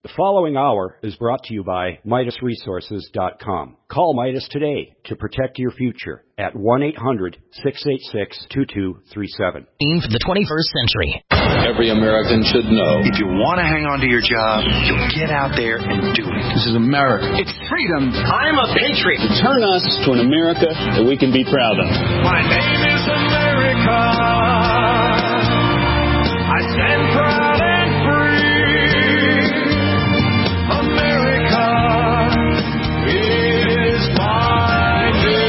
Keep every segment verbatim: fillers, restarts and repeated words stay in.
The following hour is brought to you by Midas Resources dot com. Call Midas today to protect your future at one eight hundred, six eight six, two two three seven. For the twenty-first century. Every American should know. If you want to hang on to your job, you'll get out there and do it. This is America. It's freedom. I'm a patriot. Turn us to an America that we can be proud of. My name is America. I stand proud and free. America is my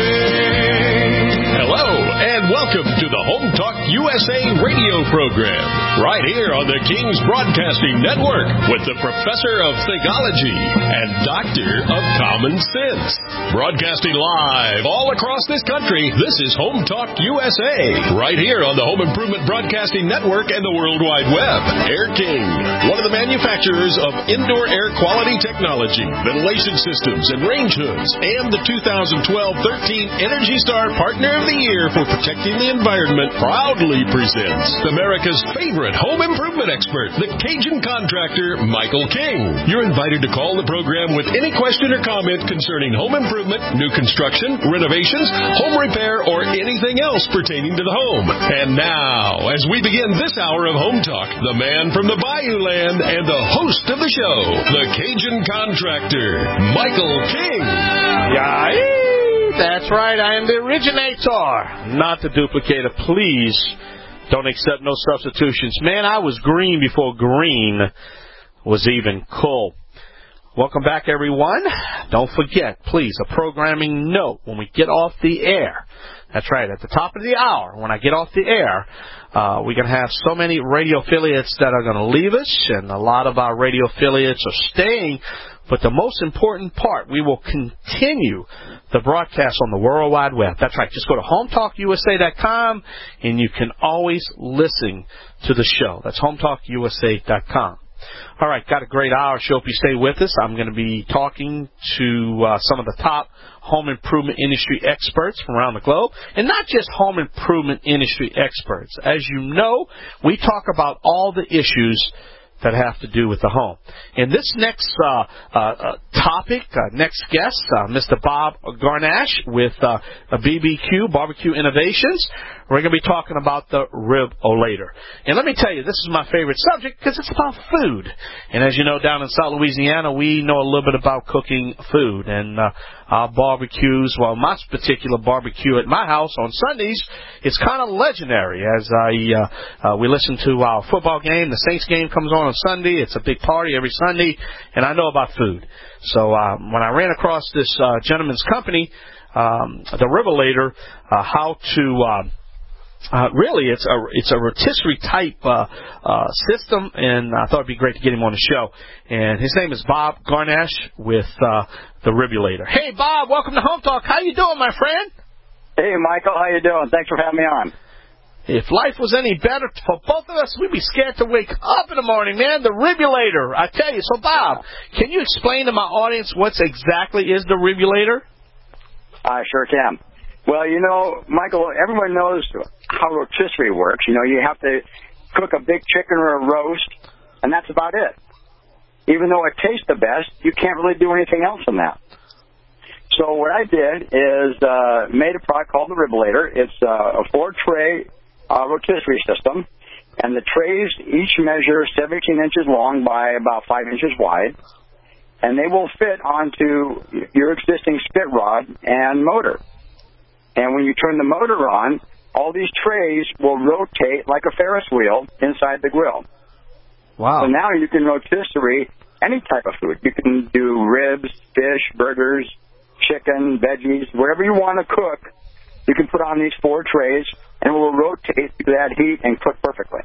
name. Hello, and welcome to the Home Talk U S A radio program, right here on the King's Broadcasting Network, with the Professor of Theology and Doctor of Common Sense. Broadcasting live all across this country, this is Home Talk U S A, right here on the Home Improvement Broadcasting Network and the World Wide Web. Air King, one of the manufacturers of indoor air quality technology, ventilation systems, and range hoods, and the two thousand twelve thirteen Energy Star Partner of the Year for protecting the environment, proudly presents America's favorite home improvement expert, the Cajun contractor, Michael King. You're invited to call the program with any question or comment concerning home improvement, new construction, renovations, home repair, or anything else pertaining to the home. And now, as we begin this hour of Home Talk, the man from the Bayou Land and the host of the show, the Cajun contractor, Michael King. Yeah. That's right, I am the originator, not the duplicator. Please don't accept no substitutions. Man, I was green before green was even cool. Welcome back, everyone. Don't forget, please, a programming note when we get off the air. That's right, at the top of the hour, when I get off the air, uh, we're going to have so many radio affiliates that are going to leave us, and a lot of our radio affiliates are staying. But the most important part, we will continue the broadcast on the World Wide Web. That's right. Just go to home talk U S A dot com, and you can always listen to the show. That's home talk U S A dot com. All right, got a great hour. Hope you stay with us. I'm going to be talking to uh, some of the top home improvement industry experts from around the globe, and not just home improvement industry experts. As you know, we talk about all the issues that have to do with the home. And this next uh, uh, uh, topic, uh, next guest, uh, Mister Bob Garnash with uh, B B Q, Barbecue Innovations. We're going to be talking about the Rib-O-Lator. And let me tell you, this is my favorite subject because it's about food. And as you know, down in South Louisiana, we know a little bit about cooking food. And uh, our barbecues, well, my particular barbecue at my house on Sundays is kind of legendary. As I uh, uh, we listen to our football game, the Saints game comes on on Sunday. It's a big party every Sunday, and I know about food. So uh, when I ran across this uh, gentleman's company, um, the Rib-O-Lator, uh, how to... Uh, Uh, really, it's a it's a rotisserie type uh, uh, system, and I thought it'd be great to get him on the show. And his name is Bob Garnash with uh, the Rib-O-Lator. Hey, Bob, welcome to Home Talk. How you doing, my friend? Hey, Michael, how you doing? Thanks for having me on. If life was any better for both of us, we'd be scared to wake up in the morning, man. The Rib-O-Lator, I tell you. So, Bob, can you explain to my audience what exactly is the Rib-O-Lator? I sure can. Well, you know, Michael, everyone knows how rotisserie works. You know, you have to cook a big chicken or a roast, and that's about it. Even though it tastes the best, you can't really do anything else than that. So what I did is uh, made a product called the Rib-O-Lator. It's uh, a four-tray uh, rotisserie system, and the trays each measure seventeen inches long by about five inches wide, and they will fit onto your existing spit rod and motor. And when you turn the motor on, all these trays will rotate like a Ferris wheel inside the grill. Wow. So now you can rotisserie any type of food. You can do ribs, fish, burgers, chicken, veggies, whatever you want to cook, you can put on these four trays, and it will rotate to that heat and cook perfectly.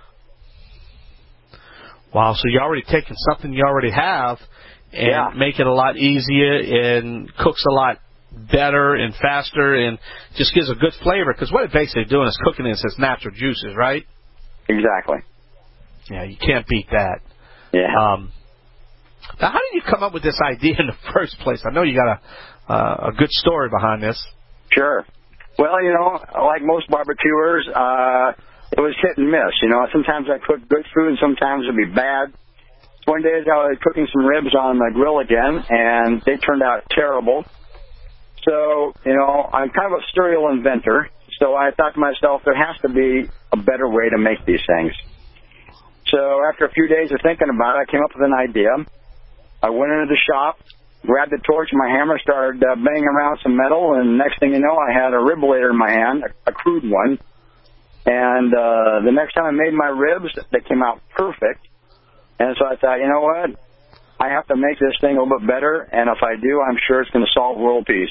Wow, so you're already taking something you already have and yeah. make it a lot easier and cooks a lot better and faster and just gives a good flavor, because what it's basically doing is cooking in its natural juices, right? Exactly. Yeah, you can't beat that. Yeah. Um, now, how did you come up with this idea in the first place? I know you got a uh, a good story behind this. Sure. Well, you know, like most barbecuers, uh, it was hit and miss. You know, sometimes I cook good food and sometimes it would be bad. One day I was cooking some ribs on the grill again, and they turned out terrible. So, you know, I'm kind of a serial inventor, so I thought to myself, there has to be a better way to make these things. So after a few days of thinking about it, I came up with an idea. I went into the shop, grabbed the torch and my hammer, started uh, banging around some metal, and next thing you know, I had a ribulator in my hand, a, a crude one. And uh, the next time I made my ribs, they came out perfect. And so I thought, you know what? I have to make this thing a little bit better, and if I do, I'm sure it's going to solve world peace.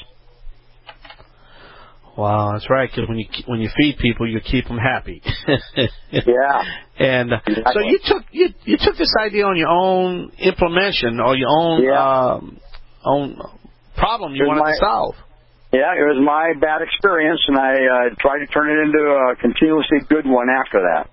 Wow, that's right. Because when you when you feed people, you keep them happy. Yeah. And uh, exactly. so you took you you took this idea on your own implementation or your own yeah. um, own problem you wanted my, to solve. Yeah, it was my bad experience, and I uh, tried to turn it into a continuously good one after that.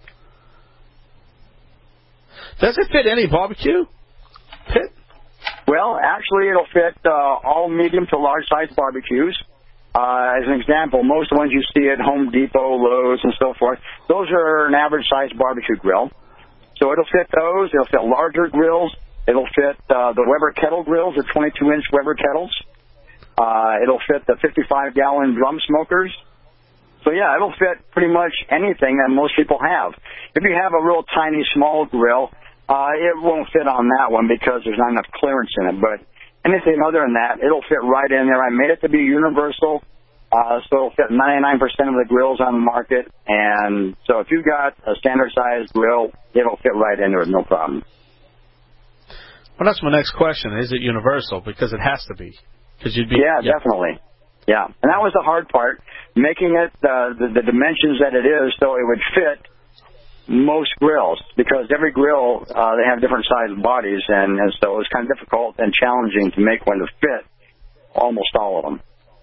Does it fit any barbecue pit? Well, actually, it'll fit uh, all medium to large size barbecues. Uh, as an example, most of the ones you see at Home Depot, Lowe's, and so forth, those are an average-sized barbecue grill. So it'll fit those. It'll fit larger grills. It'll fit uh, the Weber kettle grills, the twenty-two inch Weber kettles. Uh, it'll fit the fifty-five gallon drum smokers. So, yeah, it'll fit pretty much anything that most people have. If you have a real tiny, small grill, uh, it won't fit on that one because there's not enough clearance in it. But anything other than that, it'll fit right in there. I made it to be universal, uh, so it'll fit ninety-nine percent of the grills on the market. And so if you've got a standard-sized grill, it'll fit right in there with no problem. Well, that's my next question. Is it universal? Because it has to be. Cause you'd be yeah, yeah, definitely. Yeah, and that was the hard part, making it uh, the, the dimensions that it is so it would fit most grills, because every grill, uh, they have different sized bodies, and, and so it was kind of difficult and challenging to make one to fit almost all of them.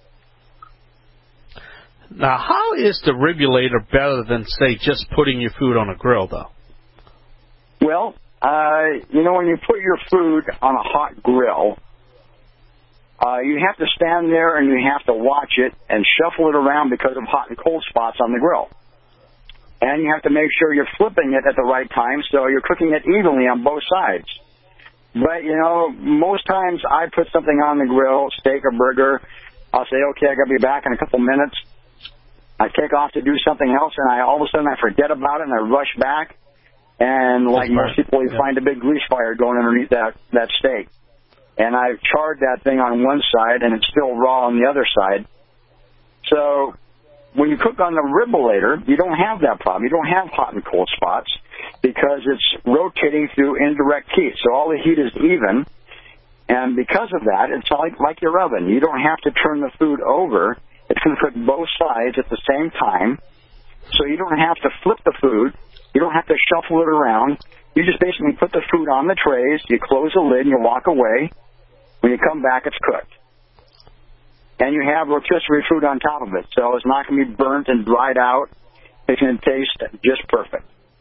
Now, how is the ribulator better than, say, just putting your food on a grill, though? Well, uh, you know, when you put your food on a hot grill, uh, you have to stand there and you have to watch it and shuffle it around because of hot and cold spots on the grill. And you have to make sure you're flipping it at the right time so you're cooking it evenly on both sides. But, you know, most times I put something on the grill, steak or burger, I'll say, okay, I got to be back in a couple minutes. I take off to do something else, and I all of a sudden I forget about it, and I rush back. And like most people, you yeah. find a big grease fire going underneath that, that steak. And I've charred that thing on one side, and it's still raw on the other side. So when you cook on the ribulator, you don't have that problem. You don't have hot and cold spots because it's rotating through indirect heat. So all the heat is even. And because of that, it's like, like your oven. You don't have to turn the food over. It's going to cook both sides at the same time. So you don't have to flip the food. You don't have to shuffle it around. You just basically put the food on the trays, you close the lid, and you walk away. When you come back, it's cooked. And you have rotisserie food on top of it, so it's not going to be burnt and dried out. It's going to taste just perfect.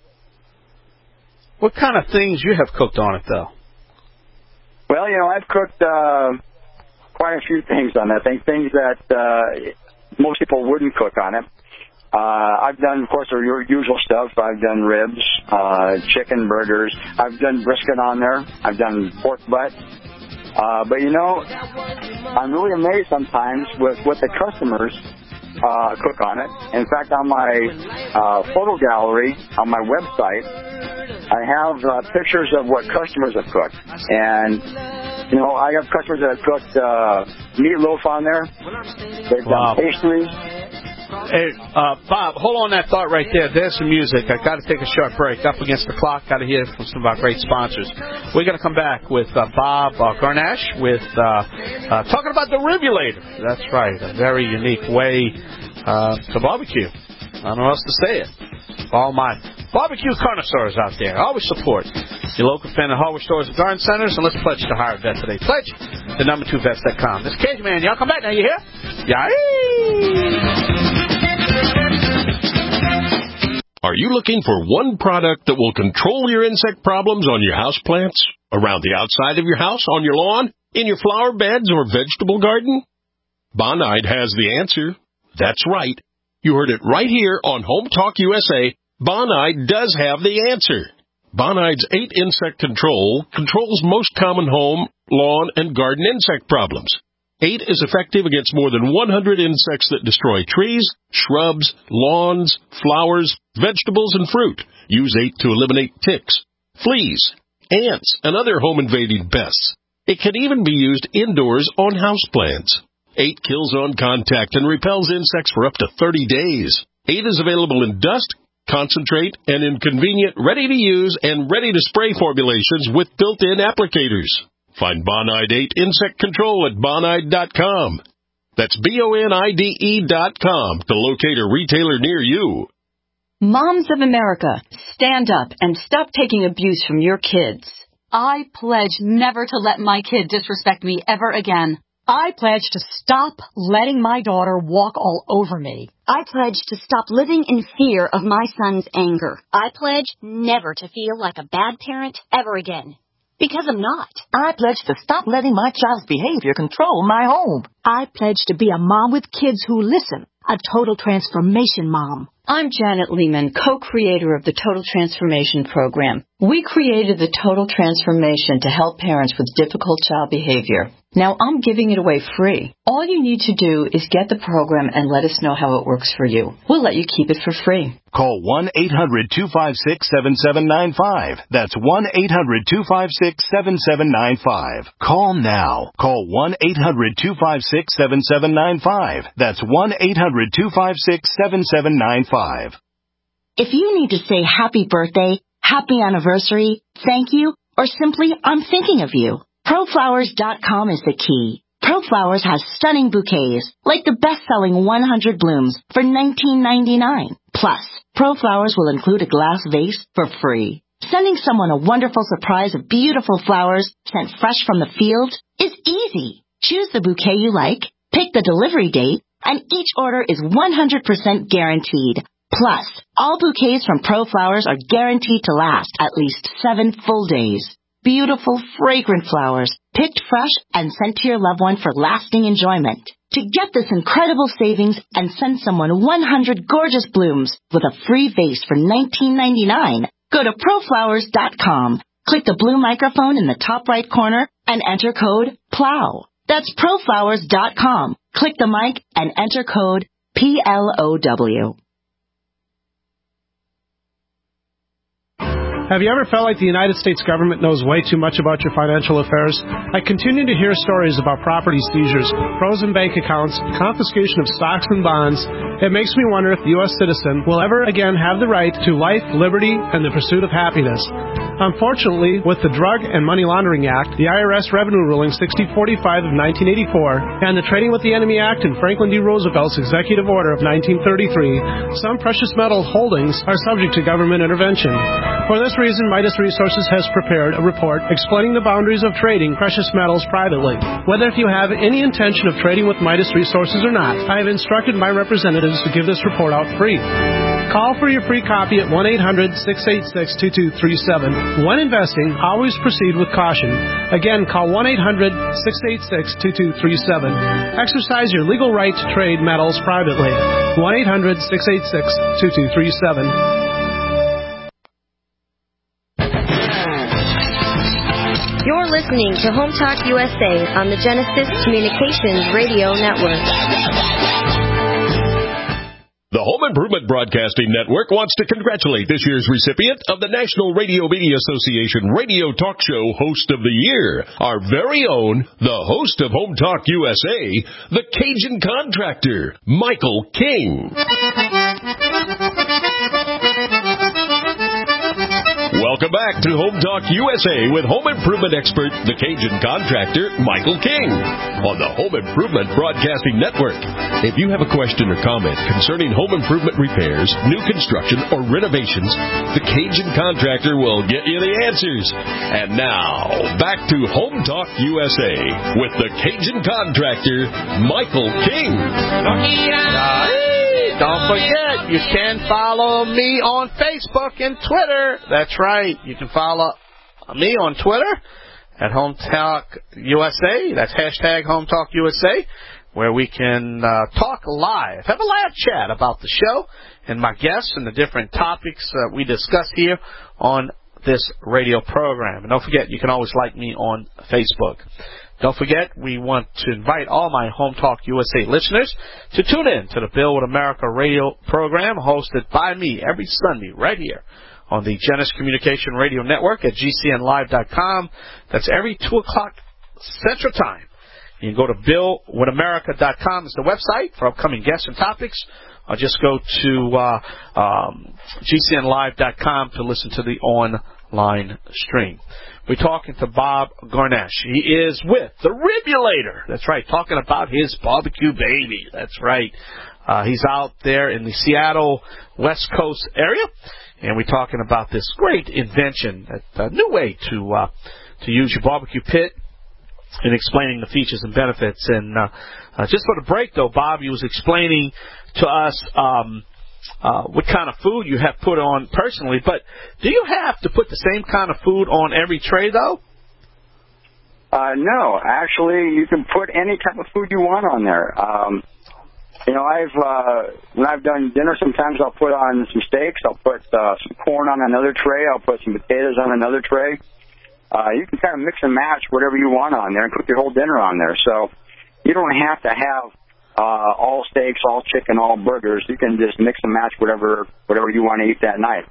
What kind of things you have cooked on it, though? Well, you know, I've cooked uh, quite a few things on that thing, things that uh, most people wouldn't cook on it. Uh, I've done, of course, the usual stuff. I've done ribs, uh, chicken, burgers. I've done brisket on there. I've done pork butt. Uh, but, you know, I'm really amazed sometimes with what the customers uh, cook on it. In fact, on my uh, photo gallery, on my website, I have uh, pictures of what customers have cooked. And, you know, I have customers that have cooked uh, meatloaf on there. They've wow. done pastries. Hey, uh, Bob, hold on that thought right there. There's some music. I got to take a short break. Up against the clock. Got to hear from some of our great sponsors. We're going to come back with uh, Bob uh, Garnash with uh, uh, talking about the ribulator. That's right, a very unique way uh, to barbecue. I don't know how else to say it. All my barbecue connoisseurs out there, always support your local independent hardware stores and garden centers, and let's pledge to hire a vet today. Pledge the number two vets dot com. This is Cage Man. Y'all come back now. You hear? Yay! Are you looking for one product that will control your insect problems on your house plants, around the outside of your house, on your lawn, in your flower beds or vegetable garden? Bonide has the answer. That's right. You heard it right here on Home Talk U S A. Bonide does have the answer. Bonide's eight Insect Control controls most common home, lawn, and garden insect problems. eight is effective against more than one hundred insects that destroy trees, shrubs, lawns, flowers, vegetables, and fruit. Use eight to eliminate ticks, fleas, ants, and other home-invading pests. It can even be used indoors on houseplants. eight kills on contact and repels insects for up to thirty days. eight is available in dust, concentrate, and in convenient, ready-to-use and ready-to-spray formulations with built-in applicators. Find Bonide eight Insect Control at bonide dot com. That's B O N I D E dot com to locate a retailer near you. Moms of America, stand up and stop taking abuse from your kids. I pledge never to let my kid disrespect me ever again. I pledge to stop letting my daughter walk all over me. I pledge to stop living in fear of my son's anger. I pledge never to feel like a bad parent ever again. Because I'm not. I pledge to stop letting my child's behavior control my home. I pledge to be a mom with kids who listen, a total transformation mom. I'm Janet Lehman, co-creator of the Total Transformation Program. We created the Total Transformation to help parents with difficult child behavior. Now I'm giving it away free. All you need to do is get the program and let us know how it works for you. We'll let you keep it for free. Call one eight hundred two five six seven seven nine five. That's one eight hundred two five six seven seven nine five. Call now. Call one eight hundred two five six seven seven nine five. That's one eight hundred two five six seven seven nine five. If you need to say happy birthday, happy anniversary, thank you, or simply I'm thinking of you, Pro Flowers dot com is the key. ProFlowers has stunning bouquets, like the best-selling one hundred blooms for nineteen ninety-nine. Plus, ProFlowers will include a glass vase for free. Sending someone a wonderful surprise of beautiful flowers sent fresh from the field is easy. Choose the bouquet you like, pick the delivery date, and each order is one hundred percent guaranteed. Plus, all bouquets from ProFlowers are guaranteed to last at least seven full days. Beautiful, fragrant flowers, picked fresh and sent to your loved one for lasting enjoyment. To get this incredible savings and send someone one hundred gorgeous blooms with a free vase for nineteen ninety-nine, go to Pro Flowers dot com. Click the blue microphone in the top right corner and enter code PLOW. That's Pro Flowers dot com. Click the mic and enter code P L O W. Have you ever felt like the United States government knows way too much about your financial affairs? I continue to hear stories about property seizures, frozen bank accounts, confiscation of stocks and bonds. It makes me wonder if the U S citizen will ever again have the right to life, liberty, and the pursuit of happiness. Unfortunately, with the Drug and Money Laundering Act, the I R S Revenue Ruling sixty forty-five of nineteen eighty-four, and the Trading with the Enemy Act and Franklin D. Roosevelt's Executive Order of nineteen thirty-three, some precious metal holdings are subject to government intervention. For this reason, Midas Resources has prepared a report explaining the boundaries of trading precious metals privately. Whether if you have any intention of trading with Midas Resources or not, I have instructed my representatives to give this report out free. Call for your free copy at one eight hundred six eight six two two three seven. When investing, always proceed with caution. Again, call one eight hundred six eight six two two three seven. Exercise your legal right to trade metals privately. one eight hundred six eight six two two three seven. You're listening to Home Talk U S A on the Genesis Communications Radio Network. The Home Improvement Broadcasting Network wants to congratulate this year's recipient of the National Radio Media Association Radio Talk Show Host of the Year, our very own, the host of Home Talk U S A, the Cajun Contractor, Michael King. Welcome back to Home Talk U S A with home improvement expert, the Cajun Contractor, Michael King, on the Home Improvement Broadcasting Network. If you have a question or comment concerning home improvement repairs, new construction, or renovations, the Cajun Contractor will get you the answers. And now, back to Home Talk U S A with the Cajun Contractor, Michael King. Don't forget, you can follow me on Facebook and Twitter. That's right. You can follow me on Twitter at Home Talk U S A. That's hashtag Home Talk U S A, where we can uh, talk live, have a live chat about the show and my guests and the different topics that we discuss here on this radio program. And don't forget, you can always like me on Facebook. Don't forget, we want to invite all my Home Talk U S A listeners to tune in to the Build with America radio program hosted by me every Sunday right here on the Genesis Communication Radio Network at G C N live dot com. That's every two o'clock Central Time. You can go to build with america dot com is the website for upcoming guests and topics. Or just go to uh, um, G C N live dot com to listen to the online stream. We're talking to Bob Garnesh. He is with the Ribulator. That's right, talking about his barbecue baby. That's right. Uh, he's out there in the Seattle West Coast area, and we're talking about this great invention, a new way to uh, to use your barbecue pit, and explaining the features and benefits. And uh, uh, just for the break, though, Bob, he was explaining to us um, uh, what kind of food you have put on personally. But do you have to put the same kind of food on every tray, though? Uh, no, actually, you can put any type of food you want on there. Um, you know, I've uh, when I've done dinner, sometimes I'll put on some steaks. I'll put uh, some corn on another tray. I'll put some potatoes on another tray. Uh, you can kind of mix and match whatever you want on there and cook your whole dinner on there. So you don't have to have uh, all steaks, all chicken, all burgers. You can just mix and match whatever whatever you want to eat that night.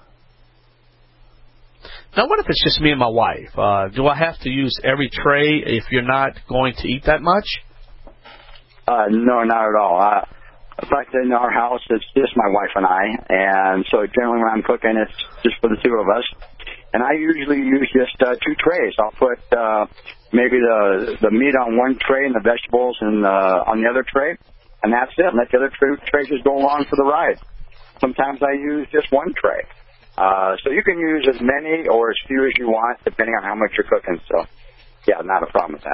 Now, what if it's just me and my wife? Uh, do I have to use every tray if you're not going to eat that much? Uh, no, not at all. Uh, in fact, in our house, it's just my wife and I, and so generally when I'm cooking, it's just for the two of us. And I usually use just uh, two trays. I'll put uh, maybe the the meat on one tray and the vegetables and, uh, on the other tray, and that's it. And let the other tray, tray just go along for the ride. Sometimes I use just one tray. Uh, so you can use as many or as few as you want, depending on how much you're cooking. So, yeah, not a problem with that.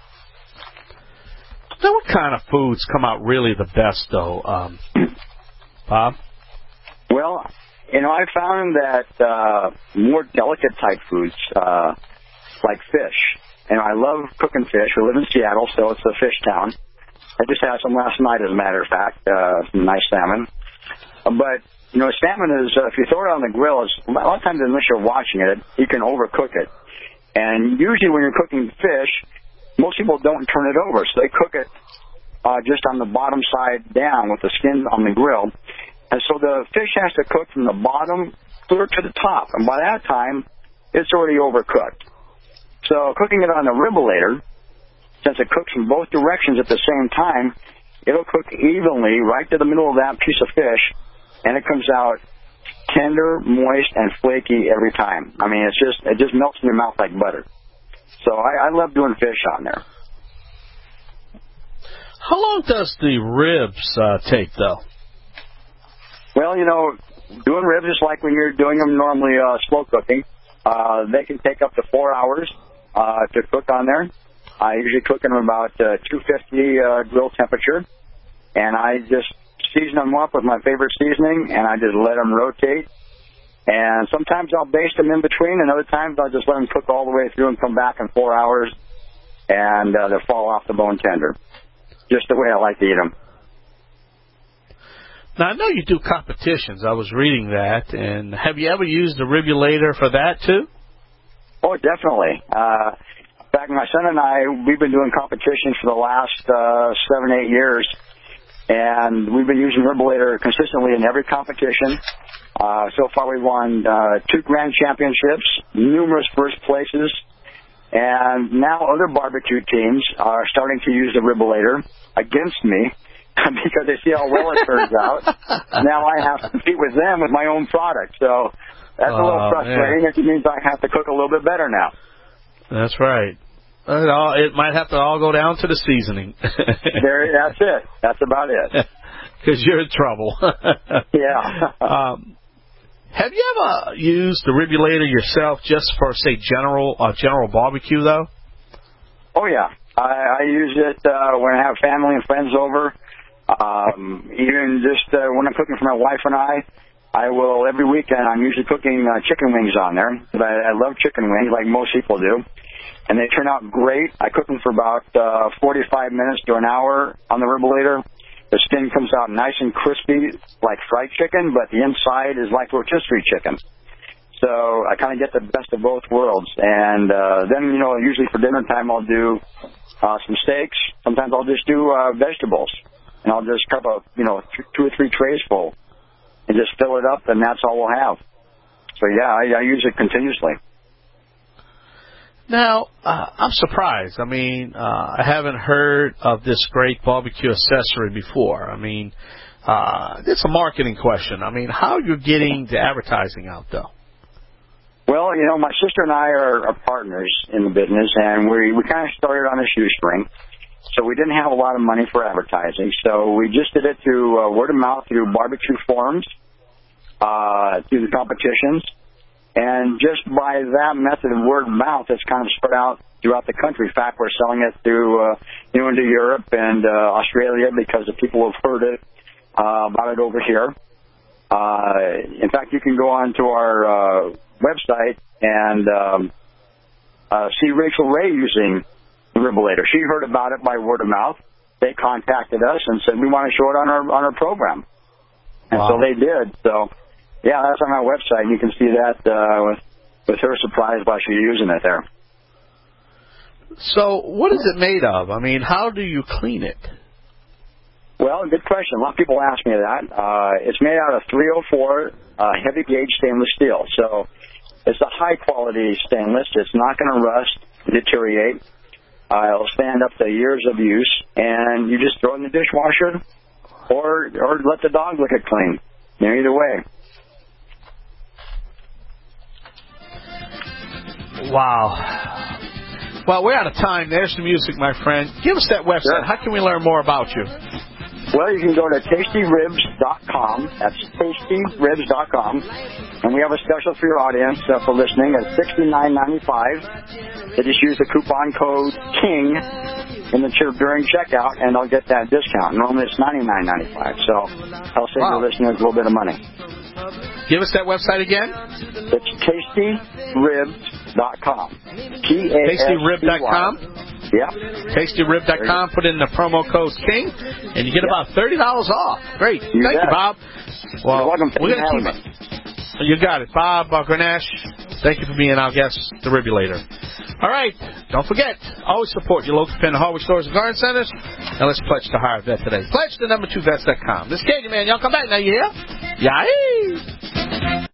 Now, what kind of foods come out really the best, though, um, Bob? Well, you know, I found that uh, more delicate type foods, uh, like fish. And I love cooking fish. We live in Seattle, so it's a fish town. I just had some last night, as a matter of fact, uh, some nice salmon. But, you know, salmon is, uh, if you throw it on the grill, it's, a lot of times unless you're watching it, you can overcook it. And usually when you're cooking fish, most people don't turn it over, so they cook it uh, just on the bottom side down with the skin on the grill. And so the fish has to cook from the bottom clear to the top. And by that time, it's already overcooked. So cooking it on the Ribulator, since it cooks from both directions at the same time, it'll cook evenly right to the middle of that piece of fish, and it comes out tender, moist, and flaky every time. I mean, it's just it just melts in your mouth like butter. So I, I love doing fish on there. How long does the ribs uh, take, though? Well, you know, doing ribs is like when you're doing them normally uh, slow cooking. Uh, they can take up to four hours uh, to cook on there. I usually cook them about uh, two fifty uh, grill temperature, and I just season them up with my favorite seasoning, and I just let them rotate. And sometimes I'll baste them in between, and other times I'll just let them cook all the way through and come back in four hours, and uh, they'll fall off the bone tender. Just the way I like to eat them. Now, I know you do competitions. I was reading that. And have you ever used the Ribulator for that, too? Oh, definitely. Uh, in fact, my son and I, we've been doing competitions for the last uh, seven, eight years. And we've been using Ribulator consistently in every competition. Uh, so far, we've won uh, two grand championships, numerous first places. And now other barbecue teams are starting to use the Ribulator against me because they see how well it turns out. Now I have to compete with them with my own product. So that's oh, a little frustrating. Man. It means I have to cook a little bit better now. That's right. It, all, it might have to all go down to the seasoning. there, that's it. That's about it. Because you're in trouble. Yeah. um, have you ever used the Ribulator yourself just for, say, general uh, general barbecue, though? Oh, yeah. I, I use it uh, when I have family and friends over. Um, even just uh, when I'm cooking for my wife and I, I will, every weekend, I'm usually cooking uh, chicken wings on there. But I, I love chicken wings, like most people do. And they turn out great. I cook them for about uh, forty-five minutes to an hour on the Ribulator. The skin comes out nice and crispy like fried chicken, but the inside is like rotisserie chicken. So I kind of get the best of both worlds. And uh, then, you know, usually for dinner time I'll do uh, some steaks. Sometimes I'll just do uh, vegetables. And I'll just cut a, you know, th- two or three trays full and just fill it up, and that's all we'll have. So, yeah, I, I use it continuously. Now, uh, I'm surprised. I mean, uh, I haven't heard of this great barbecue accessory before. I mean, uh, it's a marketing question. I mean, how are you getting the advertising out, though? Well, you know, my sister and I are, are partners in the business, and we, we kind of started on a shoestring. So we didn't have a lot of money for advertising. So we just did it through uh, word of mouth, through barbecue forums, uh, through the competitions. And just by that method of word of mouth, it's kind of spread out throughout the country. In fact, we're selling it through, uh, you know, into Europe and uh, Australia because the people have heard it uh, about it over here. Uh, in fact, you can go on to our uh, website and um, uh, see Rachel Ray using the Riberator. She heard about it by word of mouth. They contacted us and said, we want to show it on our on our program. And wow. So they did. So, yeah, that's on our website. You can see that uh, with, with her surprise while she's using it there. So what is it made of? I mean, how do you clean it? Well, good question. A lot of people ask me that. Uh, it's made out of three oh four uh, heavy gauge stainless steel. So it's a high-quality stainless. It's not going to rust, deteriorate. Uh, it'll stand up to years of use, and you just throw it in the dishwasher or or let the dog lick it clean. You know, either way. Wow. Well, we're out of time. There's the music, my friend. Give us that website. Sure. How can we learn more about you? Well, you can go to tasty ribs dot com. That's tasty ribs dot com. And we have a special for your audience uh, for listening at sixty-nine ninety-five. They just use the coupon code KING in the during checkout, and they'll get that discount. Normally it's ninety-nine ninety-five. So I'll save wow. your listeners a little bit of money. Give us that website again. It's tasty ribs dot com. T A S T Y tasty rib dot com. Yeah. tasty rib dot com. Put in the promo code KING, and you get yep. about thirty dollars off. Great. You Thank bet. you, Bob. Well, You're welcome. we're going to keep it. You got it. Bob uh, Grenache, thank you for being our guest, the Ribulator. All right. Don't forget, always support your local pen hardware stores and garden centers. And let's pledge to hire a vet today. Pledge to number two vets dot com. This is Katie, man. Y'all come back now, you hear? Yay!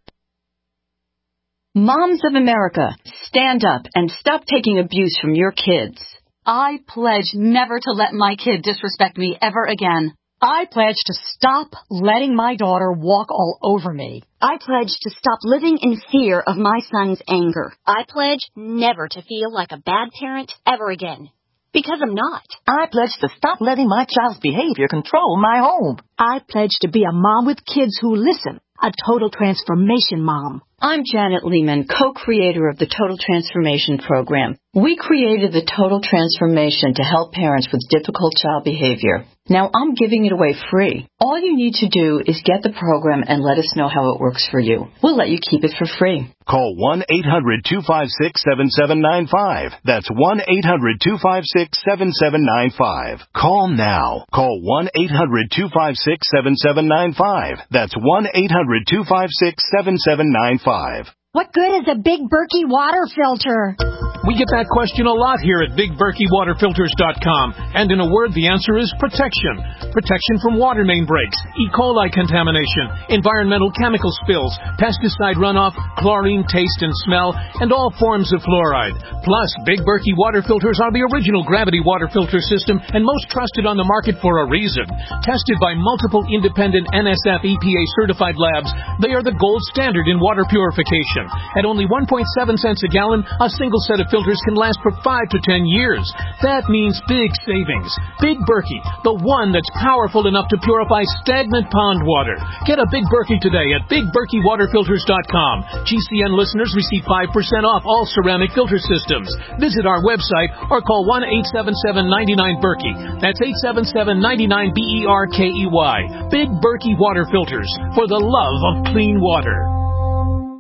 Moms of America, stand up and stop taking abuse from your kids. I pledge never to let my kid disrespect me ever again. I pledge to stop letting my daughter walk all over me. I pledge to stop living in fear of my son's anger. I pledge never to feel like a bad parent ever again. Because I'm not. I pledge to stop letting my child's behavior control my home. I pledge to be a mom with kids who listen. A total transformation mom. I'm Janet Lehman, co-creator of the Total Transformation Program. We created the Total Transformation to help parents with difficult child behavior. Now I'm giving it away free. All you need to do is get the program and let us know how it works for you. We'll let you keep it for free. Call one eight hundred two five six seven seven nine five. That's one eight hundred two five six seven seven nine five. Call now. Call one eight hundred two five six seven seven nine five. That's one eight hundred two five six seven seven nine five. What good is a Big Berkey water filter? We get that question a lot here at big berkey water filters dot com. And in a word, the answer is protection. Protection from water main breaks, E. coli contamination, environmental chemical spills, pesticide runoff, chlorine taste and smell, and all forms of fluoride. Plus, Big Berkey water filters are the original gravity water filter system and most trusted on the market for a reason. Tested by multiple independent N S F E P A certified labs, they are the gold standard in water purification. At only one point seven cents a gallon, a single set of filters can last for five to ten years. That means big savings. Big Berkey, the one that's powerful enough to purify stagnant pond water. Get a Big Berkey today at big berkey water filters dot com. G C N listeners receive five percent off all ceramic filter systems. Visit our website or call one eight seven seven nine nine Berkey. That's eight seven seven nine nine B E R K E Y. Big Berkey Water Filters, for the love of clean water.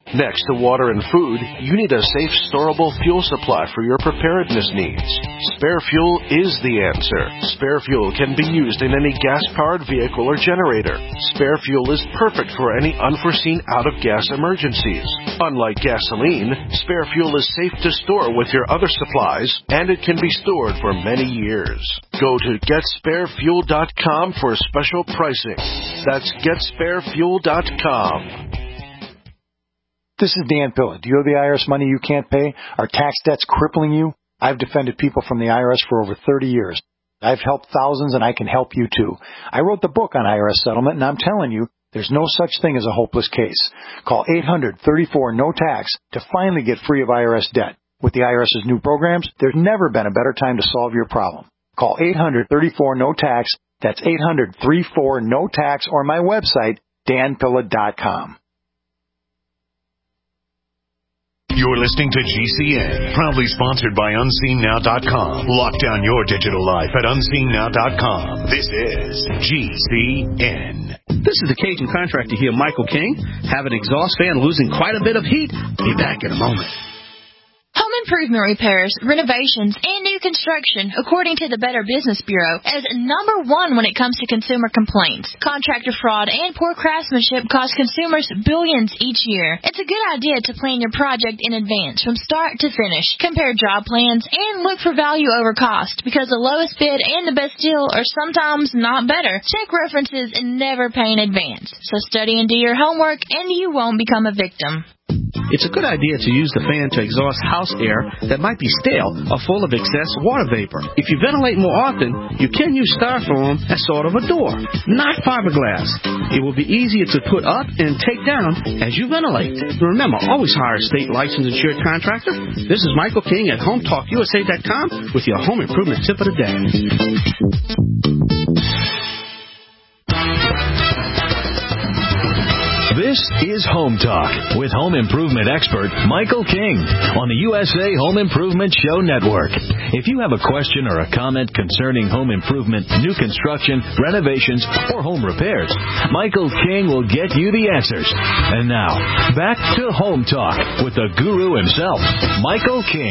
Next to water and food, you need a safe, storable fuel supply for your preparedness needs. Spare Fuel is the answer. Spare Fuel can be used in any gas-powered vehicle or generator. Spare Fuel is perfect for any unforeseen out-of-gas emergencies. Unlike gasoline, Spare Fuel is safe to store with your other supplies, and it can be stored for many years. Go to get spare fuel dot com for special pricing. That's get spare fuel dot com. This is Dan Pilla. Do you owe the I R S money you can't pay? Are tax debts crippling you? I've defended people from the I R S for over thirty years. I've helped thousands, and I can help you too. I wrote the book on I R S settlement, and I'm telling you, there's no such thing as a hopeless case. Call eight hundred, thirty-four, no tax to finally get free of I R S debt. With the IRS's new programs, there's never been a better time to solve your problem. Call eight hundred, thirty-four, no tax. That's eight hundred, thirty-four, no tax, or my website, dan pilla dot com. You're listening to G C N, proudly sponsored by unseen now dot com. Lock down your digital life at unseen now dot com. This is G C N. This is the Cajun contractor here, Michael King. Have an exhaust fan losing quite a bit of heat? Be back in a moment. Home improvement repairs, renovations, and new construction, according to the Better Business Bureau, is number one when it comes to consumer complaints. Contractor fraud and poor craftsmanship cost consumers billions each year. It's a good idea to plan your project in advance from start to finish. Compare job plans and look for value over cost, because the lowest bid and the best deal are sometimes not better. Check references and never pay in advance. So study and do your homework, and you won't become a victim. It's a good idea to use the fan to exhaust house air that might be stale or full of excess water vapor. If you ventilate more often, you can use styrofoam as sort of a door, not fiberglass. It will be easier to put up and take down as you ventilate. Remember, always hire a state licensed insured contractor. This is Michael King at home talk U S A dot com with your home improvement tip of the day. This is Home Talk with home improvement expert Michael King on the U S A Home Improvement Show Network. If you have a question or a comment concerning home improvement, new construction, renovations, or home repairs, Michael King will get you the answers. And now, back to Home Talk with the guru himself, Michael King.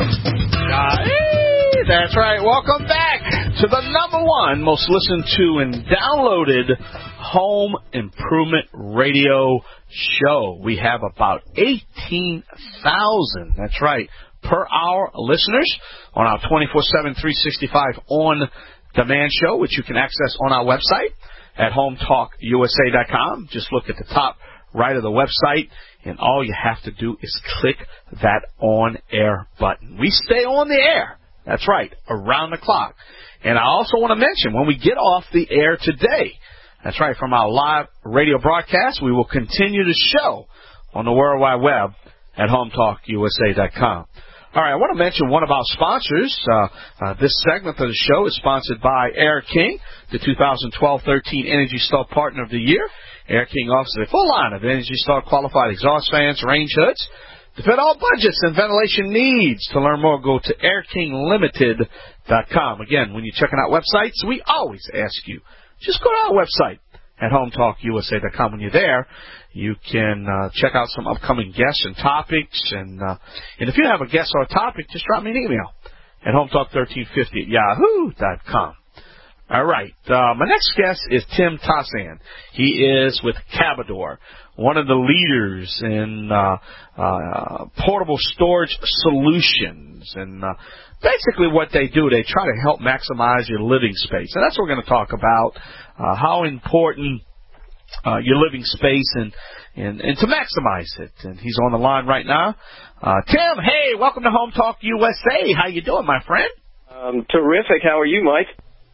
That's right. Welcome back to the number one most listened to and downloaded home improvement radio show. We have about eighteen thousand, that's right, per hour listeners on our twenty-four seven, three sixty-five on-demand show, which you can access on our website at home talk U S A dot com. Just look at the top right of the website, and all you have to do is click that on-air button. We stay on the air. That's right, around the clock. And I also want to mention, when we get off the air today, that's right, from our live radio broadcast, we will continue the show on the World Wide Web at home talk U S A dot com. All right, I want to mention one of our sponsors. Uh, uh, this segment of the show is sponsored by Air King, the two thousand twelve thirteen Energy Star Partner of the Year. Air King offers a full line of Energy Star qualified exhaust fans, range hoods, to fit all budgets and ventilation needs. To learn more, go to air king limited dot com. Again, when you're checking out websites, we always ask you, just go to our website at home talk U S A dot com. When you're there, you can uh, check out some upcoming guests and topics. And uh, and if you have a guest or a topic, just drop me an email at home talk thirteen fifty at yahoo dot com. All right. Uh, my next guest is Tim Tassan. He is with Cabador, one of the leaders in uh, uh, portable storage solutions. And uh, basically what they do, they try to help maximize your living space. And that's what we're going to talk about, uh, how important uh, your living space and, and, and to maximize it. And he's on the line right now. Uh, Tim, hey, welcome to Home Talk U S A. How you doing, my friend? Um, terrific. How are you, Mike?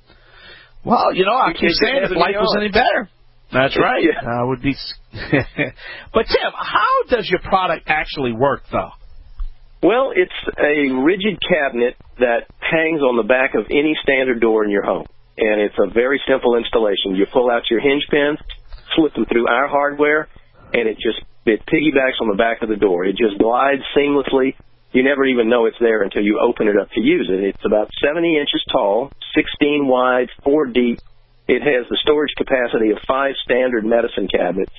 Well, you know, I keep saying if life was any better. That's right. Yeah. Uh, would be. But Tim, how does your product actually work, though? Well, it's a rigid cabinet that hangs on the back of any standard door in your home, and it's a very simple installation. You pull out your hinge pins, slip them through our hardware, and it just it piggybacks on the back of the door. It just glides seamlessly. You never even know it's there until you open it up to use it. It's about seventy inches tall, sixteen wide, four deep. It has the storage capacity of five standard medicine cabinets.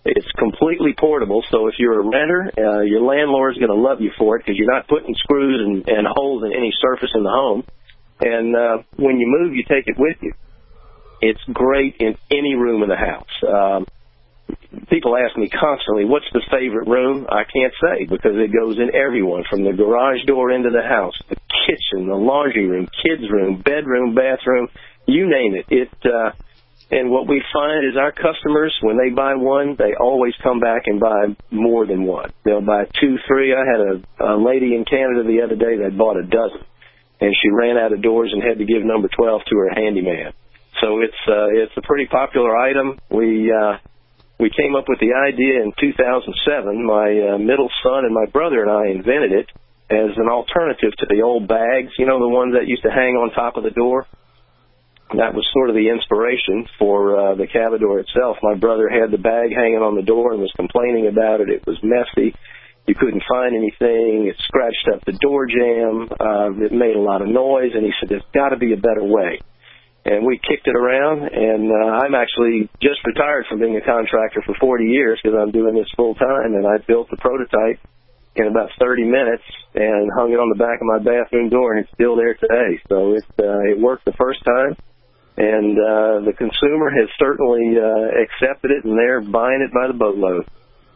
It's completely portable, so if you're a renter, uh, your landlord's going to love you for it because you're not putting screws and, and holes in any surface in the home. And uh, when you move, you take it with you. It's great in any room in the house. Um, people ask me constantly, what's the favorite room? I can't say because it goes in everyone, from the garage door into the house, the kitchen, the laundry room, kids' room, bedroom, bathroom, you name it. It uh, and what we find is our customers, when they buy one, they always come back and buy more than one. They'll buy two, three. I had a, a lady in Canada the other day that bought a dozen, and she ran out of doors and had to give number twelve to her handyman. So it's uh, it's a pretty popular item. We uh, we came up with the idea in two thousand seven. My uh, middle son and my brother and I invented it as an alternative to the old bags, you know, the ones that used to hang on top of the door. That was sort of the inspiration for uh, the Cavador itself. My brother had the bag hanging on the door and was complaining about it. It was messy. You couldn't find anything. It scratched up the door jamb. Uh, it made a lot of noise, and he said, there's got to be a better way. And we kicked it around, and uh, I'm actually just retired from being a contractor for forty years because I'm doing this full time, and I built the prototype in about thirty minutes and hung it on the back of my bathroom door, and it's still there today. So it, uh, it worked the first time, and uh, the consumer has certainly uh, accepted it, and they're buying it by the boatload.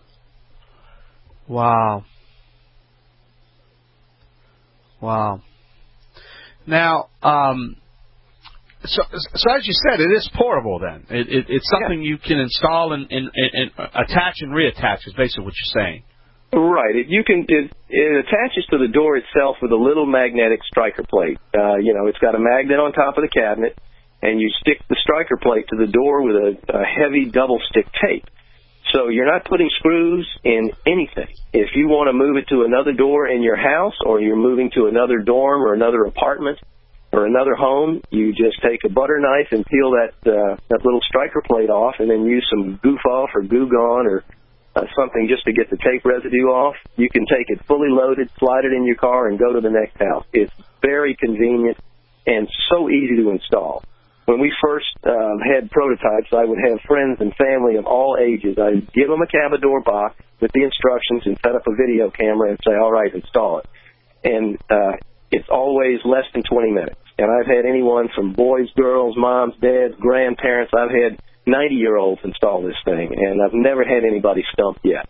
Wow. Wow. Now, um, so, so as you said, it is portable then. It, it, it's something yeah. you can install and, and, and attach and reattach is basically what you're saying. Right. It, you can. It, it attaches to the door itself with a little magnetic striker plate. Uh, you know, it's got a magnet on top of the cabinet, and you stick the striker plate to the door with a, a heavy double-stick tape. So you're not putting screws in anything. If you want to move it to another door in your house, or you're moving to another dorm or another apartment or another home, you just take a butter knife and peel that uh, that little striker plate off, and then use some goof off or Goo Gone or uh, something just to get the tape residue off. You can take it fully loaded, slide it in your car, and go to the next house. It's very convenient and so easy to install. When we first um, had prototypes, I would have friends and family of all ages. I'd give them a Cavador box with the instructions and set up a video camera and say, all right, install it. And uh, it's always less than twenty minutes. And I've had anyone from boys, girls, moms, dads, grandparents. I've had ninety-year-olds install this thing, and I've never had anybody stumped yet.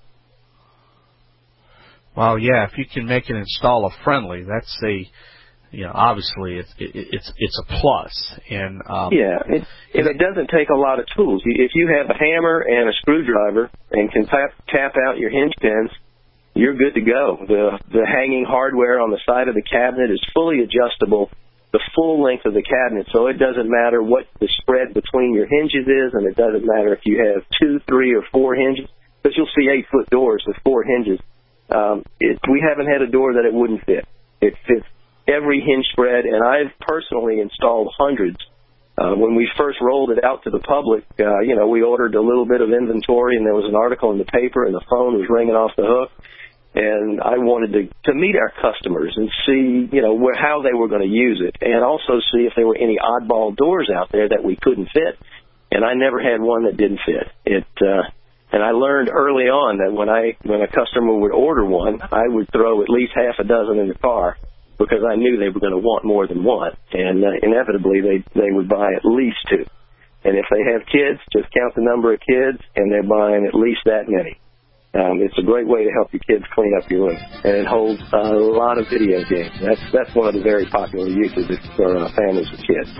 Well, yeah, if you can make it installer friendly, that's a, you know, obviously it's it, it's it's a plus. And um, yeah, it, and it doesn't take a lot of tools. If you have a hammer and a screwdriver and can tap tap out your hinge pins, you're good to go. The the hanging hardware on the side of the cabinet is fully adjustable the full length of the cabinet, so it doesn't matter what the spread between your hinges is, and it doesn't matter if you have two, three, or four hinges, because you'll see eight-foot doors with four hinges. Um, it, we haven't had a door that it wouldn't fit. It fits every hinge spread, and I've personally installed hundreds. Uh, when we first rolled it out to the public, uh, you know, we ordered a little bit of inventory, and there was an article in the paper, and the phone was ringing off the hook. And I wanted to, to meet our customers and see, you know, where, how they were going to use it, and also see if there were any oddball doors out there that we couldn't fit. And I never had one that didn't fit. It, uh, and I learned early on that when I when a customer would order one, I would throw at least half a dozen in the car because I knew they were going to want more than one. And uh, inevitably, they they would buy at least two. And if they have kids, just count the number of kids, and they're buying at least that many. Um, it's a great way to help your kids clean up your room, and it holds a lot of video games. That's that's one of the very popular uses for uh, families with kids.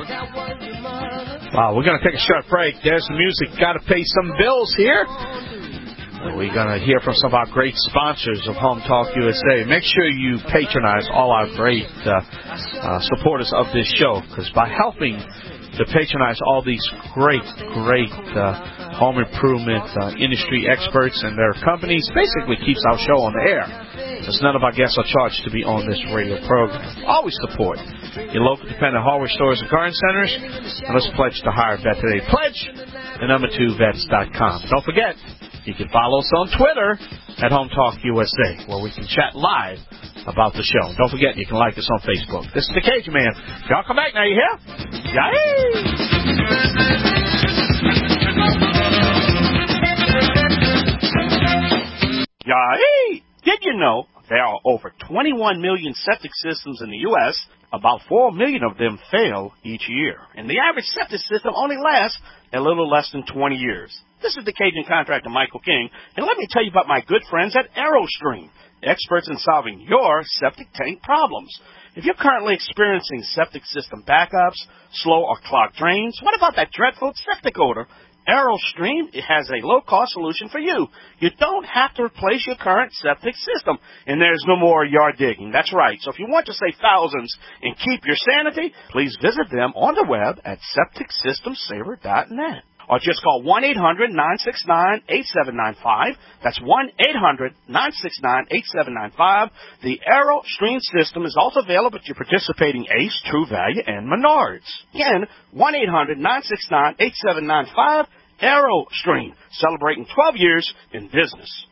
Wow, we're going to take a short break. There's the music. Got to pay some bills here. We're going to hear from some of our great sponsors of Home Talk U S A. Make sure you patronize all our great uh, uh, supporters of this show, because by helping to patronize all these great, great uh, home improvement uh, industry experts and their companies, basically keeps our show on the air, because none of our guests are charged to be on this radio program. Always support your local dependent hardware stores and garden centers, and let's pledge to hire a vet today. Pledge the number two vets dot com. Don't forget, you can follow us on Twitter at Home Talk U S A, where we can chat live about the show. Don't forget, you can like us on Facebook. This is the Cajun Man. Y'all come back now, you hear? Yay! Yay! Did you know there are over twenty-one million septic systems in the U S? About four million of them fail each year. And the average septic system only lasts a little less than twenty years. This is the Cajun contractor, Michael King, and let me tell you about my good friends at AeroStream, experts in solving your septic tank problems. If you're currently experiencing septic system backups, slow or clogged drains, what about that dreadful septic odor? AeroStream has a low-cost solution for you. You don't have to replace your current septic system, and there's no more yard digging. That's right. So if you want to save thousands and keep your sanity, please visit them on the web at septic system saver dot net. Or just call one eight hundred nine six nine eight seven nine five. That's one eight hundred nine six nine eight seven nine five. The AeroStream system is also available at your participating Ace, True Value, and Menards. Again, one eight hundred nine six nine eight seven nine five. AeroStream, celebrating twelve years in business.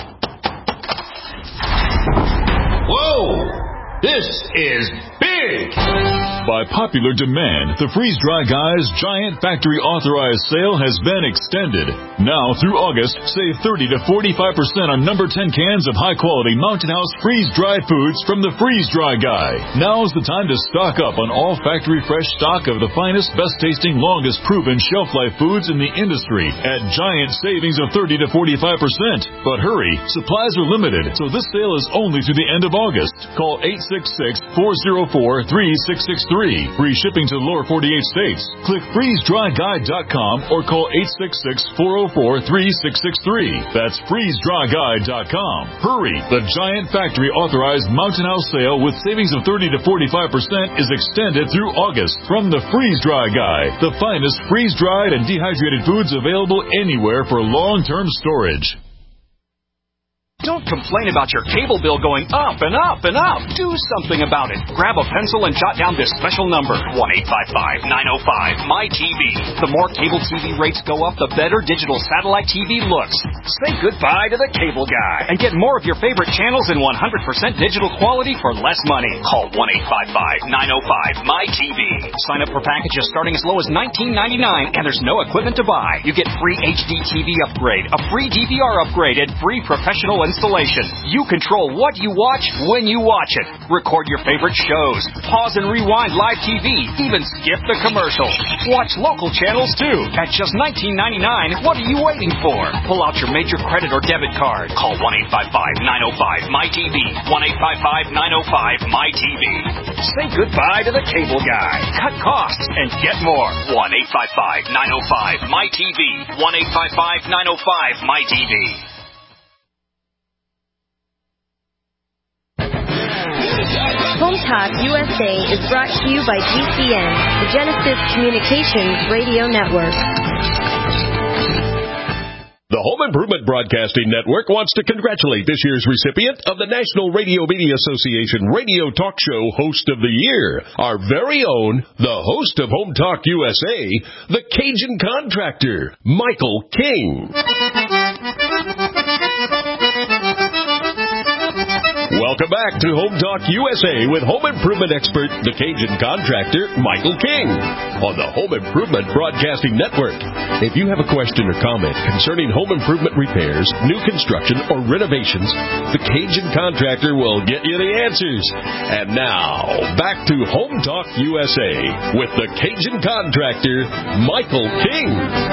Whoa! This is big! By popular demand, the Freeze Dry Guy's giant factory authorized sale has been extended. Now through August, save thirty to forty-five percent on number ten cans of high quality Mountain House freeze dry foods from the Freeze Dry Guy. Now's the time to stock up on all factory fresh stock of the finest, best tasting, longest proven shelf life foods in the industry at giant savings of thirty to forty-five percent. But hurry, supplies are limited, so this sale is only through the end of August. Call eight six six, four oh four, three six six three. Free shipping to the lower forty-eight states. Click freeze dry guy dot com or call eight six six, four oh four, three six six three. That's freeze dry guy dot com. Hurry! The giant factory authorized Mountain House sale with savings of thirty to forty-five percent is extended through August from the Freeze Dry Guy, the finest freeze-dried and dehydrated foods available anywhere for long-term storage. Don't complain about your cable bill going up and up and up. Do something about it. Grab a pencil and jot down this special number, one eight five five, nine oh five, M Y T V. The more cable T V rates go up, the better digital satellite T V looks. Say goodbye to the cable guy and get more of your favorite channels in one hundred percent digital quality for less money. Call one eight five five, nine oh five, M Y T V. Sign up for packages starting as low as nineteen ninety-nine, and there's no equipment to buy. You get free H D T V upgrade, a free D V R upgrade, and free professional installation. You control what you watch when you watch it. Record your favorite shows. Pause and rewind live T V. Even skip the commercial. Watch local channels too. At just nineteen ninety-nine, what are you waiting for? Pull out your major credit or debit card. Call one eight five five, nine oh five, M Y T V. one eight five five, nine oh five, M Y T V. Say goodbye to the cable guy. Cut costs and get more. one eight five five, nine oh five, M Y T V. one eight five five, nine oh five, M Y T V. Home Talk U S A is brought to you by G C N, the Genesis Communications Radio Network. The Home Improvement Broadcasting Network wants to congratulate this year's recipient of the National Radio Media Association Radio Talk Show Host of the Year, our very own, the host of Home Talk U S A, the Cajun Contractor, Michael King. Welcome back to Home Talk U S A with home improvement expert, the Cajun Contractor, Michael King, on the Home Improvement Broadcasting Network. If you have a question or comment concerning home improvement repairs, new construction, or renovations, the Cajun Contractor will get you the answers. And now, back to Home Talk U S A with the Cajun Contractor, Michael King.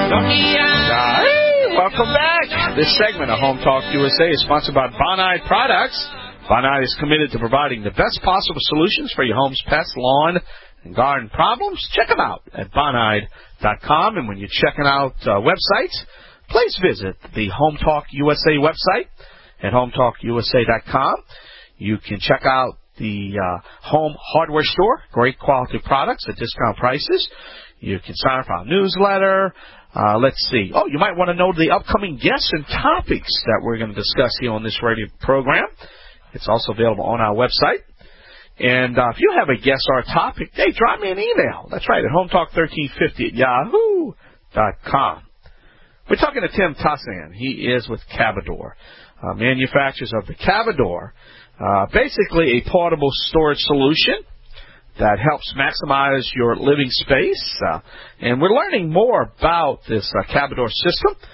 Hey, welcome back. This segment of Home Talk U S A is sponsored by Bonide Products. Bonide is committed to providing the best possible solutions for your home's pest, lawn, and garden problems. Check them out at bonide dot com. And when you're checking out uh, websites, please visit the Home Talk U S A website at home talk u s a dot com. You can check out the uh, home hardware store, great quality products at discount prices. You can sign up for our newsletter. Uh, let's see. Oh, you might want to know the upcoming guests and topics that we're going to discuss here on this radio program. It's also available on our website. And uh, if you have a guest or a topic, hey, drop me an email. That's right, at home talk thirteen fifty at yahoo dot com. We're talking to Tim Tassan. He is with Cavador, uh, manufacturers of the Cavador, uh, basically a portable storage solution that helps maximize your living space. Uh, and we're learning more about this uh, Cavador system.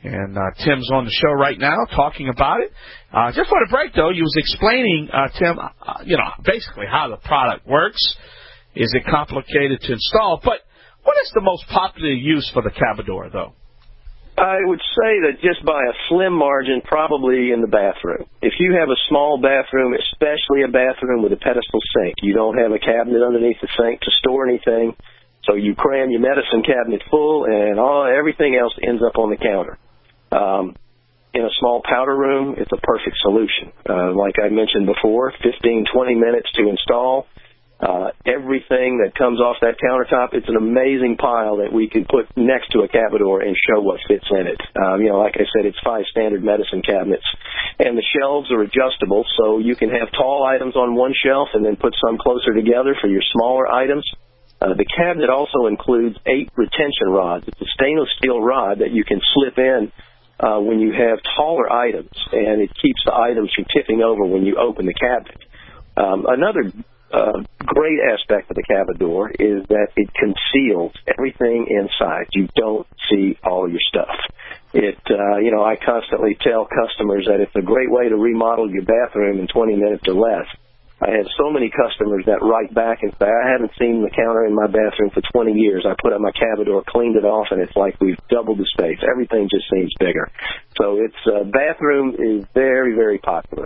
And uh, Tim's on the show right now talking about it. Uh, just for the break, though, you was explaining, uh, Tim, uh, you know, basically how the product works. Is it complicated to install? But what is the most popular use for the Cabador, though? I would say that just by a slim margin, probably in the bathroom. If you have a small bathroom, especially a bathroom with a pedestal sink, you don't have a cabinet underneath the sink to store anything, so you cram your medicine cabinet full, and all everything else ends up on the counter. Um, in a small powder room, it's a perfect solution. Uh, like I mentioned before, fifteen, twenty minutes to install. Uh, everything that comes off that countertop, it's an amazing pile that we can put next to a Cabador and show what fits in it. Um, you know, like I said, it's five standard medicine cabinets. And the shelves are adjustable, so you can have tall items on one shelf and then put some closer together for your smaller items. Uh, the cabinet also includes eight retention rods. It's a stainless steel rod that you can slip in Uh, when you have taller items, and it keeps the items from tipping over when you open the cabinet. Um, another uh, great aspect of the Cabador is that it conceals everything inside. You don't see all your stuff. It, uh, you know, I constantly tell customers that it's a great way to remodel your bathroom in twenty minutes or less. I have so many customers that write back and say, I haven't seen the counter in my bathroom for twenty years. I put up my Cabador, cleaned it off, and it's like we've doubled the space. Everything just seems bigger. So it's uh, bathroom is very, very popular.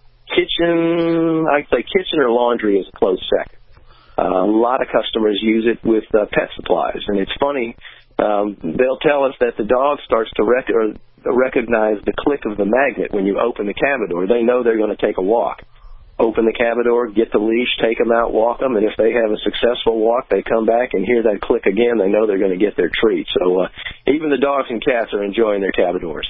Kitchen, I'd say kitchen or laundry is a close second. Uh, a lot of customers use it with uh, pet supplies. And it's funny, um, they'll tell us that the dog starts to rec- or recognize the click of the magnet when you open the Cabador. They know they're going to take a walk. Open the Cabador, get the leash, take them out, walk them, and if they have a successful walk, they come back and hear that click again. They know they're going to get their treat. So uh, even the dogs and cats are enjoying their Cabadors.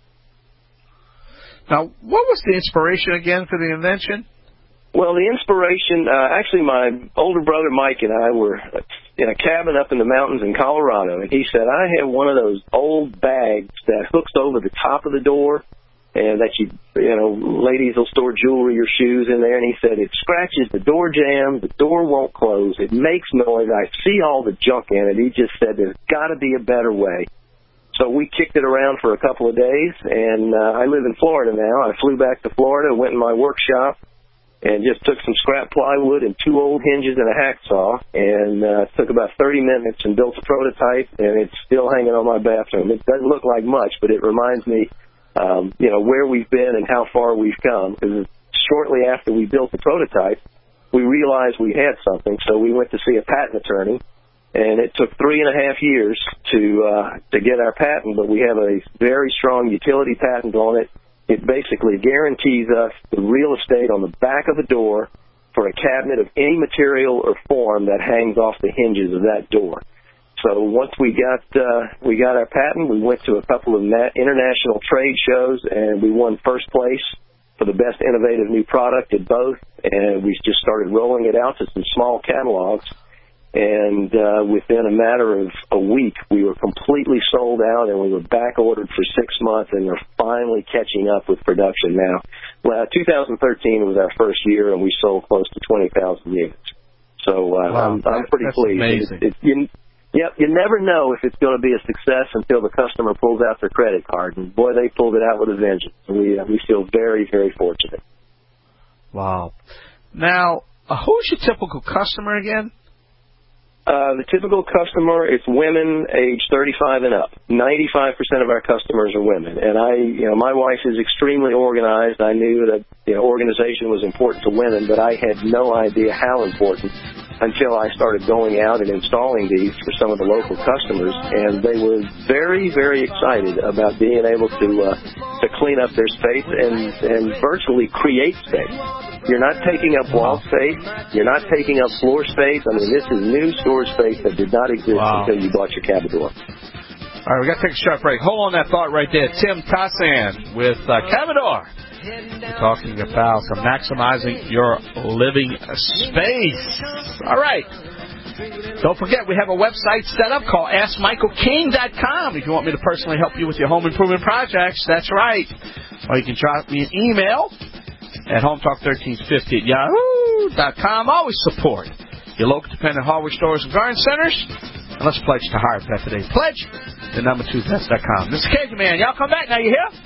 Now, what was the inspiration again for the invention? Well, the inspiration, uh, actually my older brother Mike and I were in a cabin up in the mountains in Colorado, and he said, I have one of those old bags that hooks over the top of the door, and that you, you know, ladies will store jewelry or shoes in there. And he said, it scratches the door jamb, the door won't close, it makes noise, I see all the junk in it. He just said, there's got to be a better way. So we kicked it around for a couple of days, and uh, I live in Florida now. I flew back to Florida, went in my workshop, and just took some scrap plywood and two old hinges and a hacksaw, and uh, took about thirty minutes and built a prototype, and it's still hanging on my bathroom. It doesn't look like much, but it reminds me Um, you know, where we've been and how far we've come. Because shortly after we built the prototype, we realized we had something, so we went to see a patent attorney, and it took three and a half years to uh, to get our patent, but we have a very strong utility patent on it. It basically guarantees us the real estate on the back of the door for a cabinet of any material or form that hangs off the hinges of that door. So once we got uh, we got our patent, we went to a couple of na- international trade shows, and we won first place for the best innovative new product at both. And we just started rolling it out to some small catalogs. And uh, within a matter of a week, we were completely sold out, and we were back ordered for six months, and we're finally catching up with production now. Well, two thousand thirteen was our first year, and we sold close to twenty thousand units. So uh, wow, I'm, I'm pretty that's pleased. Amazing. It, it, you, Yep, you never know if it's going to be a success until the customer pulls out their credit card. And, boy, they pulled it out with a vengeance. We, uh, we feel very, very fortunate. Wow. Now, uh, who's your typical customer again? Uh, the typical customer is women age thirty-five and up. ninety-five percent of our customers are women. And I, you know, my wife is extremely organized. I knew that, you know, organization was important to women, but I had no idea how important until I started going out and installing these for some of the local customers. And they were very, very excited about being able to, uh, to clean up their space and, and virtually create space. You're not taking up wall space. You're not taking up floor space. I mean, this is new storage space that did not exist wow. until you bought your Cabador. All right, we got to take a short break. Hold on that thought right there. Tim Tassan with uh, Cabador. We're talking about maximizing your living space. All right. Don't forget, we have a website set up called ask michael king dot com if you want me to personally help you with your home improvement projects. That's right. Or you can drop me an email at home talk thirteen fifty at yahoo dot com. Always support your local dependent hardware stores and garden centers. And let's pledge to hire Pet today. Pledge the number two vets dot com. Mister Cajun Man, y'all come back now, you hear?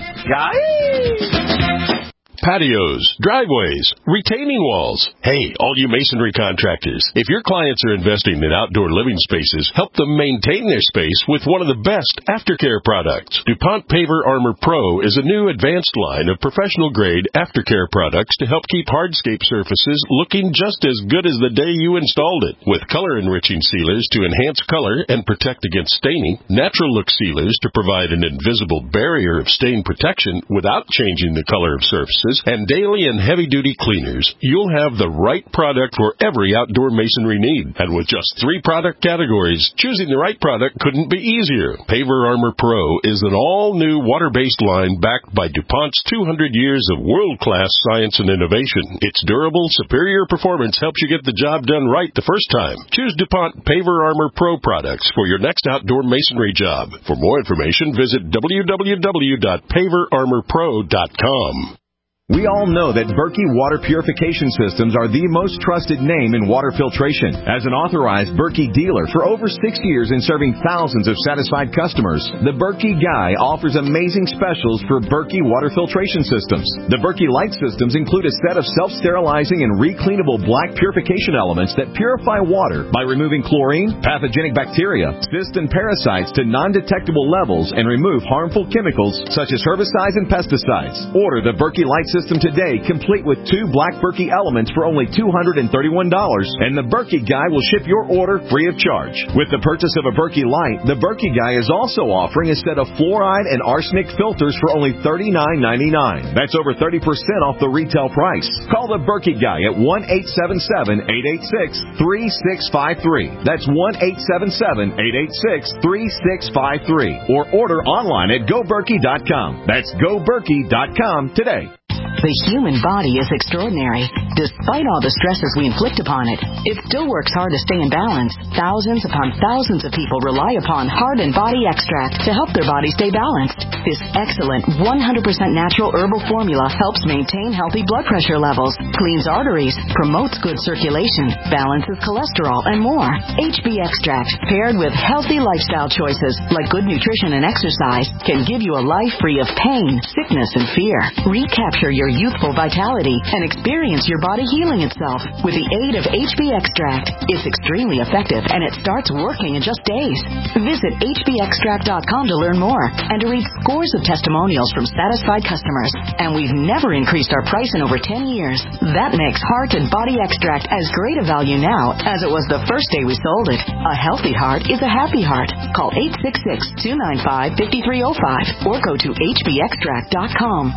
Yahoo! Patios, driveways, retaining walls. Hey, all you masonry contractors, if your clients are investing in outdoor living spaces, help them maintain their space with one of the best aftercare products. DuPont Paver Armor Pro is a new advanced line of professional-grade aftercare products to help keep hardscape surfaces looking just as good as the day you installed it. With color-enriching sealers to enhance color and protect against staining, natural look sealers to provide an invisible barrier of stain protection without changing the color of surfaces, and daily and heavy-duty cleaners, you'll have the right product for every outdoor masonry need. And with just three product categories, choosing the right product couldn't be easier. Paver Armor Pro is an all-new water-based line backed by DuPont's two hundred years of world-class science and innovation. Its durable, superior performance helps you get the job done right the first time. Choose DuPont Paver Armor Pro products for your next outdoor masonry job. For more information, visit w w w dot paver armor pro dot com. We all know that Berkey Water Purification Systems are the most trusted name in water filtration. As an authorized Berkey dealer for over six years and serving thousands of satisfied customers, the Berkey Guy offers amazing specials for Berkey Water Filtration Systems. The Berkey Light Systems include a set of self-sterilizing and recleanable black purification elements that purify water by removing chlorine, pathogenic bacteria, cysts, and parasites to non-detectable levels and remove harmful chemicals such as herbicides and pesticides. Order the Berkey Light System today, complete with two black Berkey elements for only two hundred thirty-one dollars, and the Berkey Guy will ship your order free of charge. With the purchase of a Berkey Light, the Berkey Guy is also offering a set of fluoride and arsenic filters for only thirty-nine ninety-nine. That's over thirty percent off the retail price. Call the Berkey Guy at one eight seven seven, eight eight six, three six five three. That's one eight seven seven, eight eight six, three six five three. Or order online at go berkey dot com. That's go berkey dot com today. The human body is extraordinary. Despite all the stresses we inflict upon it, it still works hard to stay in balance. Thousands upon thousands of people rely upon Heart and Body Extract to help their body stay balanced. This excellent one hundred percent natural herbal formula helps maintain healthy blood pressure levels, cleans arteries, promotes good circulation, balances cholesterol, and more. H B Extract, paired with healthy lifestyle choices like good nutrition and exercise, can give you a life free of pain, sickness, and fear. Recapture your youthful vitality and experience your body healing itself with the aid of H B Extract. It's extremely effective and it starts working in just days. Visit H B extract dot com to learn more and to read scores of testimonials from satisfied customers. And we've never increased our price in over ten years. That makes Heart and Body Extract as great a value now as it was the first day we sold it. A healthy heart is a happy heart. Call eight six six, two nine five, five three zero five or go to H B extract dot com.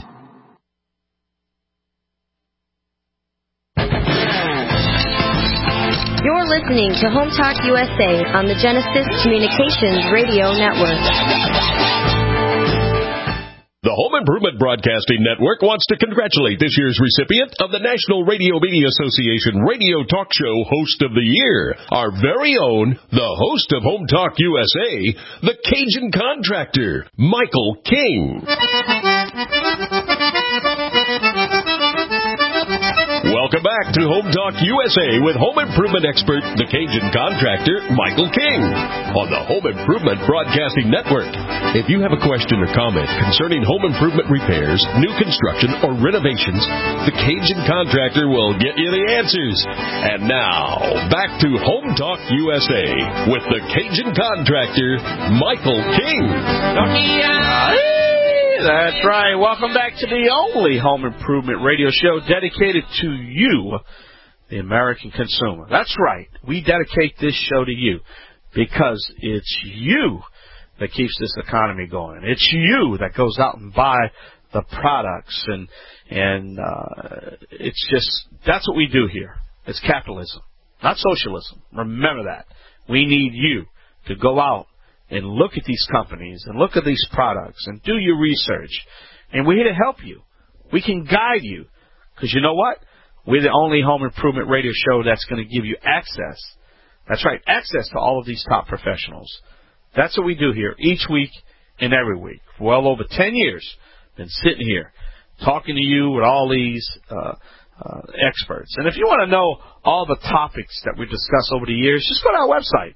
You're listening to Home Talk U S A on the Genesis Communications Radio Network. The Home Improvement Broadcasting Network wants to congratulate this year's recipient of the National Radio Media Association Radio Talk Show Host of the Year, our very own, the host of Home Talk U S A, the Cajun Contractor, Michael King. Welcome back to Home Talk U S A with home improvement expert, the Cajun Contractor, Michael King, on the Home Improvement Broadcasting Network. If you have a question or comment concerning home improvement repairs, new construction, or renovations, the Cajun Contractor will get you the answers. And now, back to Home Talk U S A with the Cajun Contractor, Michael King. That's right. Welcome back to the only home improvement radio show dedicated to you, the American consumer. That's right. We dedicate this show to you because it's you that keeps this economy going. It's you that goes out and buy the products, and and uh, it's just, that's what we do here. It's capitalism, not socialism. Remember that. We need you to go out and look at these companies and look at these products and do your research. And we're here to help you. We can guide you. Because you know what? We're the only home improvement radio show that's going to give you access. That's right, access to all of these top professionals. That's what we do here each week and every week. For well over ten years, been sitting here talking to you with all these uh, uh, experts. And if you want to know all the topics that we discuss over the years, just go to our website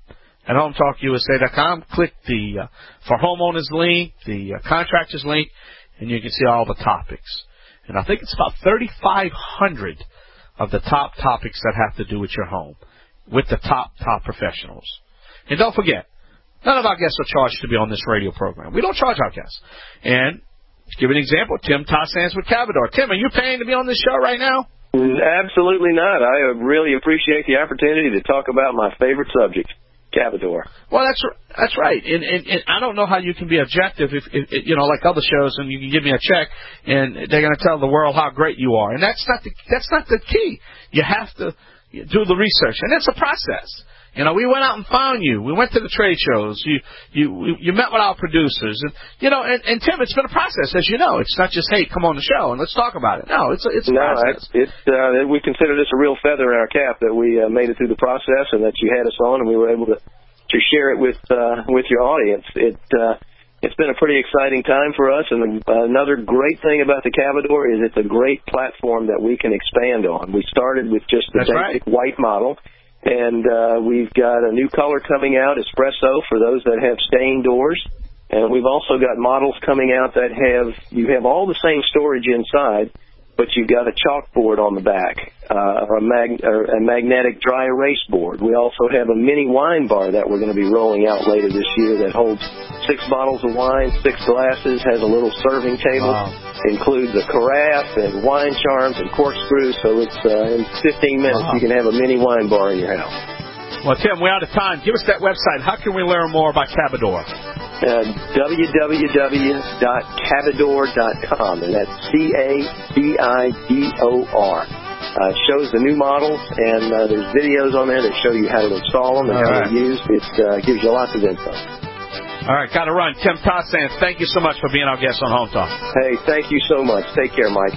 at home talk U S A dot com. Click the uh, For Homeowners link, the uh, Contractors link, and you can see all the topics. And I think it's about thirty-five hundred of the top topics that have to do with your home, with the top, top professionals. And don't forget, none of our guests are charged to be on this radio program. We don't charge our guests. And to give an example, Tim Tassans with Cavador. Tim, are you paying to be on this show right now? Absolutely not. I really appreciate the opportunity to talk about my favorite subject, Cavador. Well, that's that's right. And, and, and I don't know how you can be objective if, if, you know, like other shows, and you can give me a check, and they're going to tell the world how great you are. And that's not the that's not the key. You have to do the research, and it's a process. You know, we went out and found you. We went to the trade shows. You you you met with our producers, and you know, and, and Tim, it's been a process, as you know. It's not just, hey, come on the show and let's talk about it. No, it's a, it's a no, process. It's, it's uh, we consider this a real feather in our cap that we uh, made it through the process, and that you had us on, and we were able to to share it with uh, with your audience. It uh, it's been a pretty exciting time for us, and another great thing about the Cavador is it's a great platform that we can expand on. We started with just the That's basic right. white model. And uh, we've got a new color coming out, espresso, for those that have stained doors. And we've also got models coming out that have, you have all the same storage inside, but you've got a chalkboard on the back, uh, or, a mag, or a magnetic dry erase board. We also have a mini wine bar that we're going to be rolling out later this year that holds six bottles of wine, six glasses, has a little serving table. Wow. Includes a carafe and wine charms and corkscrews, so it's uh, in fifteen minutes wow. you can have a mini wine bar in your house. Well, Tim, we're out of time. Give us that website. How can we learn more about Cavador? Uh, w w w dot cavador dot com, and that's C A V I D O R. Uh, it shows the new models, and uh, there's videos on there that show you how to install them and All how right. they're used. It uh, gives you lots of info. All right, got to run. Tim Tassans, thank you so much for being our guest on Home Talk. Hey, thank you so much. Take care, Mike.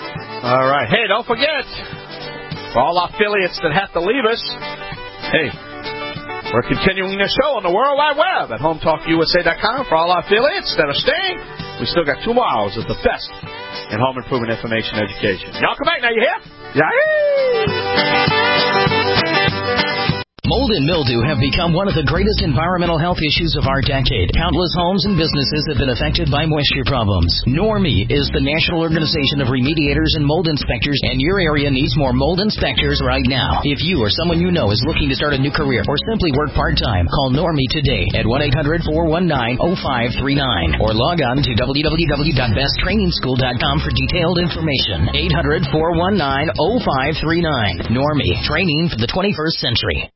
All right. Hey, don't forget, for all our affiliates that have to leave us, hey, we're continuing the show on the World Wide Web at home talk U S A dot com. For all our affiliates that are staying, we still got two more hours of the best in home improvement information education. Y'all come back now, you hear? Yeah. Mold and mildew have become one of the greatest environmental health issues of our decade. Countless homes and businesses have been affected by moisture problems. NORMI is the National Organization of Remediators and Mold Inspectors, and your area needs more mold inspectors right now. If you or someone you know is looking to start a new career or simply work part-time, call NORMI today at one eight hundred four one nine oh five three nine or log on to w w w dot best training school dot com for detailed information. eight hundred four one nine oh five three nine. NORMI, training for the twenty-first century.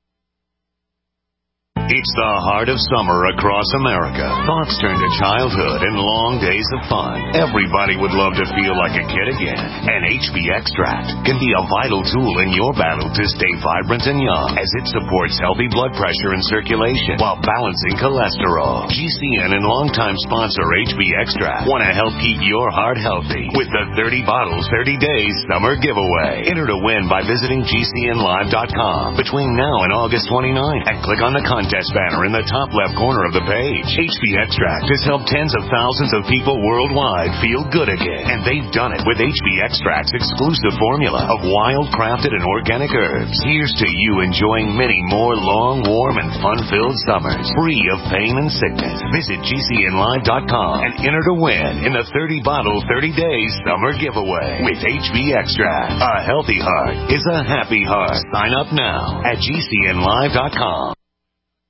It's the heart of summer across America. Thoughts turn to childhood and long days of fun. Everybody would love to feel like a kid again. And H B Extract can be a vital tool in your battle to stay vibrant and young, as it supports healthy blood pressure and circulation while balancing cholesterol. G C N and longtime sponsor H B Extract want to help keep your heart healthy with the thirty bottles, thirty days summer giveaway. Enter to win by visiting G C N live dot com between now and August twenty-ninth and click on the contest banner in the top left corner of the page. H B Extract has helped tens of thousands of people worldwide feel good again, and they've done it with H B Extract's exclusive formula of wild, crafted, and organic herbs. Here's to you enjoying many more long, warm, and fun-filled summers, free of pain and sickness. Visit G C N live dot com and enter to win in the thirty bottle, thirty days summer giveaway with H B Extract. A healthy heart is a happy heart. Sign up now at G C N live dot com.